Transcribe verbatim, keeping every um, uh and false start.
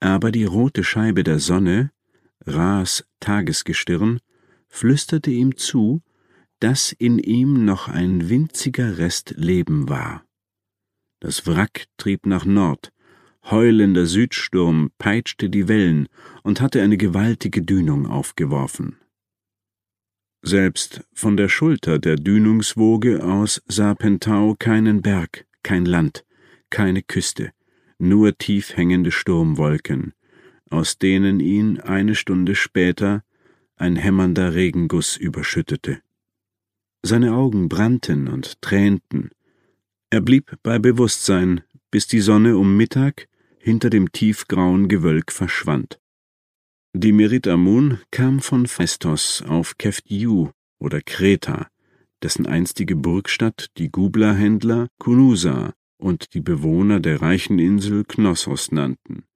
Aber die rote Scheibe der Sonne, Ra's Tagesgestirn, flüsterte ihm zu, dass in ihm noch ein winziger Rest Leben war. Das Wrack trieb nach Nord, heulender Südsturm peitschte die Wellen und hatte eine gewaltige Dünung aufgeworfen. Selbst von der Schulter der Dünungswoge aus sah Pentau keinen Berg, kein Land, keine Küste, nur tief hängende Sturmwolken, aus denen ihn eine Stunde später ein hämmernder Regenguss überschüttete. Seine Augen brannten und tränten. Er blieb bei Bewusstsein, bis die Sonne um Mittag hinter dem tiefgrauen Gewölk verschwand. Die Merit Amun kam von Phaistos auf Keftiu oder Kreta, dessen einstige Burgstadt die Gubla-Händler Kunusa und die Bewohner der reichen Insel Knossos nannten.